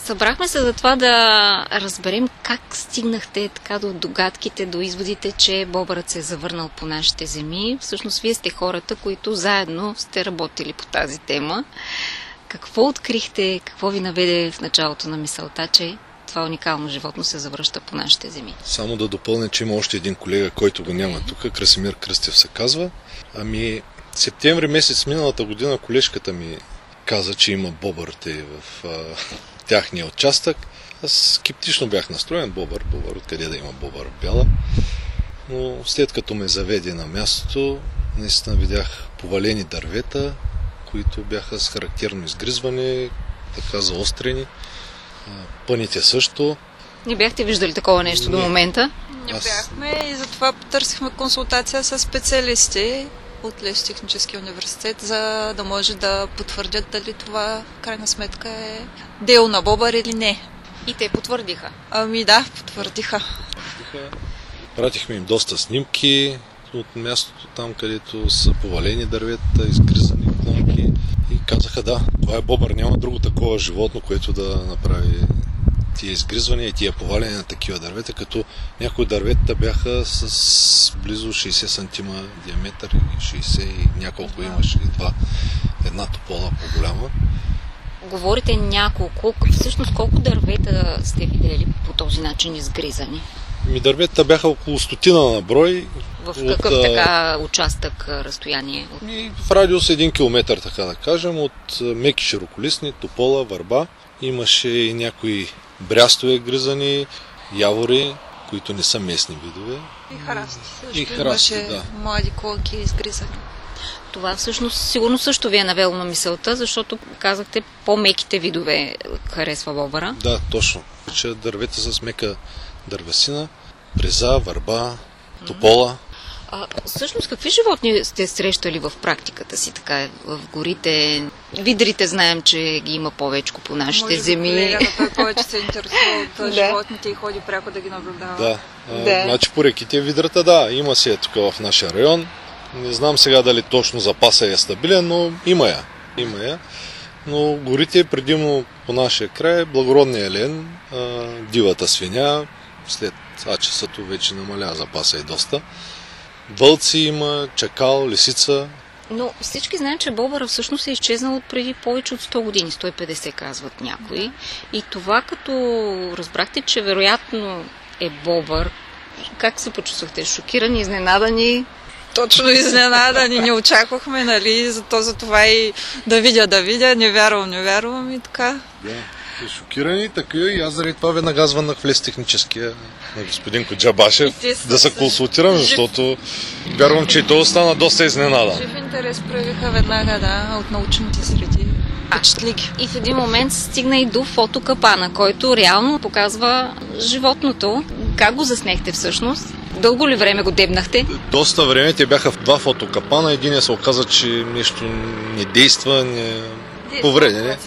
Събрахме се за това да разберем как стигнахте така до догадките, до изводите, че бобърът се е завърнал по нашите земи. Всъщност вие сте хората, които заедно сте работили по тази тема. Какво открихте, какво ви наведе в началото на мисълта, че това уникално животно се завръща по нашите земи? Само да допълня, че има още един колега, който го няма тук, Красимир Кръстев се казва. Септември месец миналата година колежката ми каза, че има бобър в тяхния участък. Аз скептично бях настроен, бобър, откъде да има бобър в Бяла. Но след като ме заведе на мястото, наистина видях повалени дървета, които бяха с характерно изгризване, така заострени. Пъните също. Не бяхте виждали такова нещо до момента? Не бяхме и затова потърсихме консултация с специалисти от Лесотехническия университет, за да може да потвърдят дали това в крайна сметка е дело на бобър или не. И те потвърдиха? Да, потвърдиха. Пратихме им доста снимки от мястото там, където са повалени дървета, изгризани клонки и казаха да, това е бобър, няма друго такова животно, което да направи тия изгризвания и тия поваляния на такива дървета, като някои дърветата бяха с близо 60 см диаметър и 60 и няколко имаше една топола по-голяма. Говорите няколко, всъщност колко дървета сте видели по този начин изгризани? Дърветата бяха около 100 на брой. В какъв така участък, разстояние? В радиус 1 км, така да кажем, от меки широколистни, топола, върба. Имаше и някои брястове гризани, явори, които не са местни видове. И храсти също. Имаше млади клонки изгризани. Това всъщност сигурно също ви е навело на мисълта, защото казахте по-меките видове харесва бобъра. Да, точно. Че дървета с мека дървесина, бреза, върба, топола. Всъщност какви животни сте срещали в практиката си така в горите? Видрите знаем, че ги има повече по нашите земи. Колегата, той повече се интересува от животните и ходи пряко да ги наблюдава. Значи по реките видрата, има си тук в нашия район. Не знам сега дали точно запаса е стабилен, но има я. Но горите предимно по нашия край, благородния елен, дивата свиня, след часато вече намаля запаса и доста. Вълци има, чакал, лисица. Но всички знаем, че бобъра всъщност е изчезнал от преди повече от 100 години, 150 казват някои. И това като разбрахте, че вероятно е бобър, как се почувствахте? Шокирани, изненадани? Точно изненадани, не очаквахме, нали, за това и да видя, не вярвам и така. Шокирани, така и аз заради това веднага звъннах в Лесотехническия на господин Коджабашев да се консултирам, защото вярвам, че и той остана доста изненадан. Жив интерес проявиха веднага, от научните среди. И в един момент стигна и до фотокапана, който реално показва животното. Как го заснехте всъщност? Дълго ли време го дебнахте? Доста време. Те бяха в 2 фотокапана. Единия се оказа, че нещо не действа, повреден.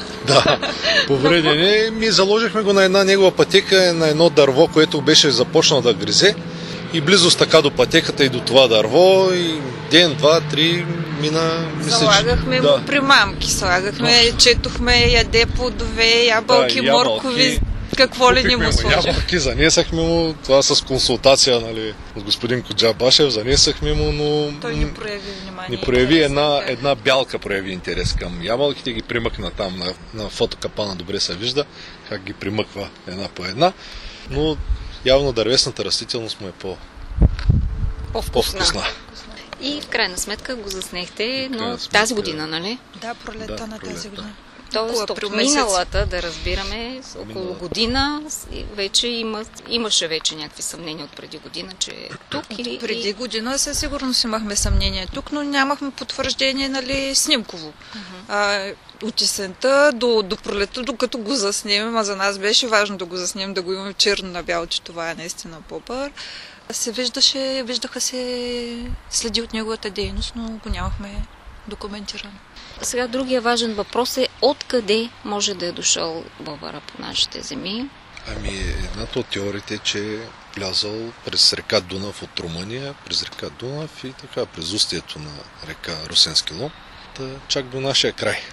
Повреден е. Ми заложихме го на една негова пътека, на едно дърво, което беше започнал да гризе. И близост така до пътеката и до това дърво. И ден, 2, 3 мина. Залагахме му примамки. Четохме яде плодове, ябълки, моркови. Какво ли не му сложих? Ябълки, занесахме му, това с консултация, от господин Коджабашев, занесахме му, но той не прояви внимание. Не прояви една бялка прояви интерес към ябълките, ги примъкна там на фотокапана, добре се вижда как ги примъква една по една, но явно дървесната растителност му е по-вкусна. И в крайна сметка го заснехте, но тази година, нали? Да, пролетта на тази година. Тоест, от миналата, да разбираме, около година, вече имаше вече някакви съмнения от преди година, че е тук или... Преди година със сигурност имахме съмнение тук, но нямахме потвърждение, снимково. От есента до пролетта, докато го заснемем, а за нас беше важно да го заснемем, да го имаме черно на бяло, че това е наистина бобър. Виждаха се следи от неговата дейност, но го нямахме документирано. Сега другия важен въпрос е откъде може да е дошъл бобъра по нашите земи? Едната от теориите е, че е влязал през река Дунав от Румъния, през река Дунав и така през устието на река Русенски Лом, чак до нашия край.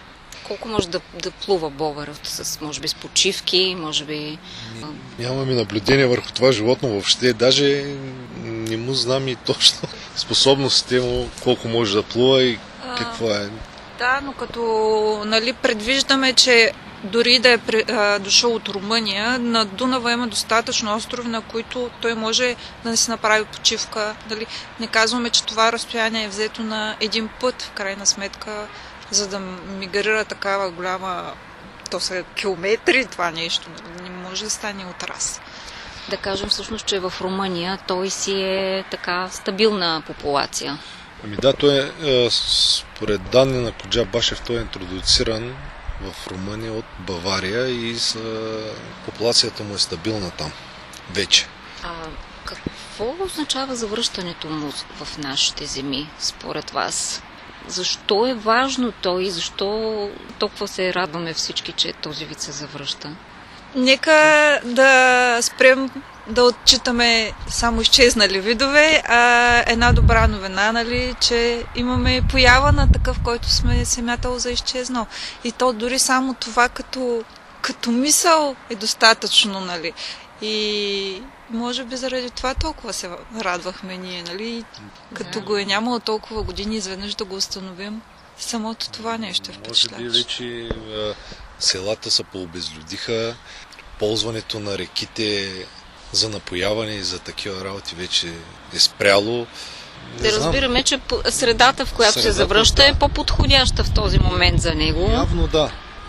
Колко може да плува бобърът? Може би с почивки, може би... Нямаме наблюдение върху това животно въобще. Даже не му знам и точно способностите му, колко може да плува и каква е. Да, но като предвиждаме, че дори да е дошъл от Румъния, на Дунава има достатъчно острови, на които той може да не си направи почивка. Не казваме, че това разстояние е взето на един път, в крайна сметка, за да мигрира такава голяма... То са километри това нещо. Не може да стане от раз. Да кажем всъщност, че в Румъния той си е така стабилна популация. Да, той е, според данни на Коджа Башев, той е интродуциран в Румъния от Бавария и популацията му е стабилна там. Вече. Какво означава завръщането му в нашите земи, според вас? Защо е важно той и защо толкова се радваме всички, че този вид се завръща? Нека да спрем да отчитаме само изчезнали видове, една добра новина, че имаме поява на такъв, който сме се мятал за изчезнал. И то дори само това като мисъл е достатъчно, И може би заради това толкова се радвахме ние, Като го е нямало толкова години, изведнъж да го установим. Самото това нещо е впечатляващо. Може би вече селата се пообезлюдиха, ползването на реките за напояване и за такива работи вече е спряло. Да разбираме, че средата, в която се завръща, е по-подходяща в този момент за него. Явно да.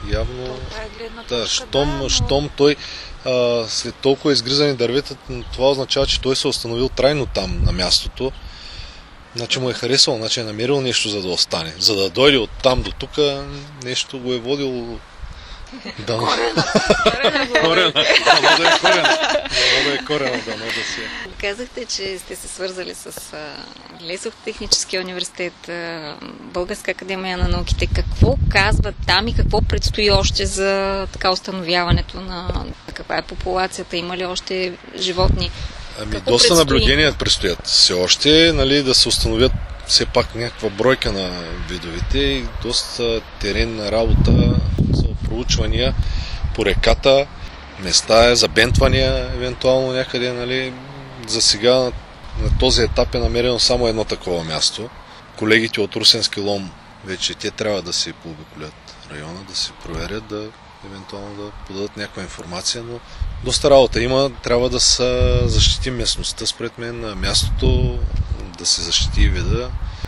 Щом той след толкова изгризани дървета, това означава, че той се е установил трайно там на мястото. Значи му е харесал, значи е намерил нещо, за да остане. За да дойде от там до тук, нещо го е водил. Казахте, че сте се свързали с Лесотехническия университет, Българска академия на науките. Какво казват там и какво предстои още за установяването на каква е популацията? Има ли още животни? Доста наблюдения предстоят все още, да се установят все пак някаква бройка на видовете и доста теренна работа за проучвания по реката, места, забентвания евентуално някъде. За сега на този етап е намерено само едно такова място. Колегите от Русенски лом вече те трябва да си пообиколят района, да си проверят, да евентуално да подадат някаква информация, но доста работа има. Трябва да се защити местността, според мен, на мястото, да се защити вида.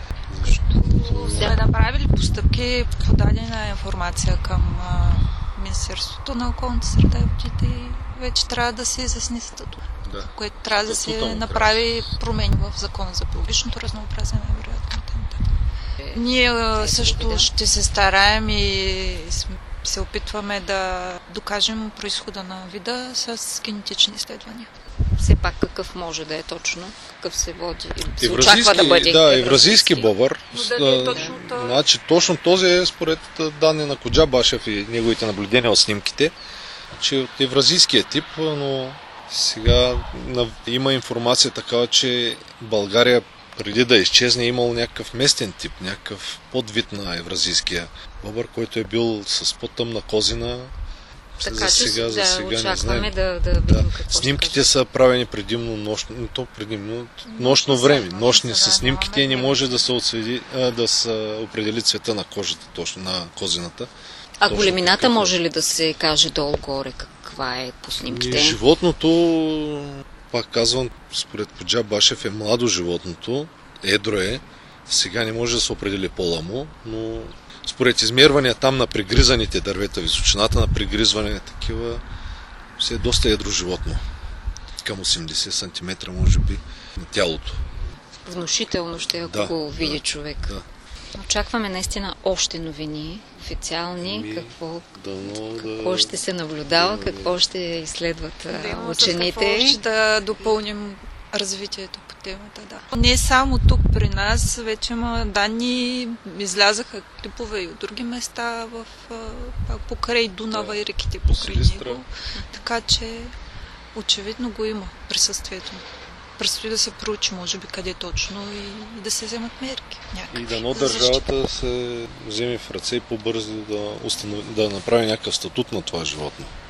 Сме направили постъпки по дадена информация към Министерството на околната среда и водите и вече трябва да се изясни статут, което трябва да се направи промени в Закона за биологичното разнообразие, най-вероятно. Ние също ще се стараем и се опитваме да докажем произхода на вида с генетични изследвания. Все пак какъв може да е точно? Какъв се води? Се очаква да бъде? Да, евразийски бобър. Значи, точно този е според данни на Коджа Башев и неговите наблюдения от снимките, че от евразийския тип, но сега има информация такава, че България преди да изчезне е имал някакъв местен тип, някакъв подвид на евразийския бобър, който е бил с по-тъмна козина. Така, за сега не знаем. Да видим какво. Снимките са правени предимно нощно време. Нощни са снимките и не може да се определи цвета на кожата, точно на козината. А големината може ли да се каже долу-горе каква е по снимките? Животното, пак казвам, според Коджа Башев е младо животното, едро е. Сега не може да се определи пола му, но според измервания там на пригризаните дървета, височината на пригризване такива, все е доста едро животно. Към 80 см може би на тялото. Внушително ще, ако го види човек. Да. Очакваме наистина още новини, официални, какво ще се наблюдава, какво ще изследват учените. Какво ще допълним развитието по темата. Не само тук при нас, вече има данни, излязаха клипове и от други места покрай Дунава и реките покрай него. Така че очевидно го има присъствието. предстои да се проучи, може би, къде точно и да се вземат мерки. И дано държавата се вземе в ръце и по-бързо да направи някакъв статут на това животно.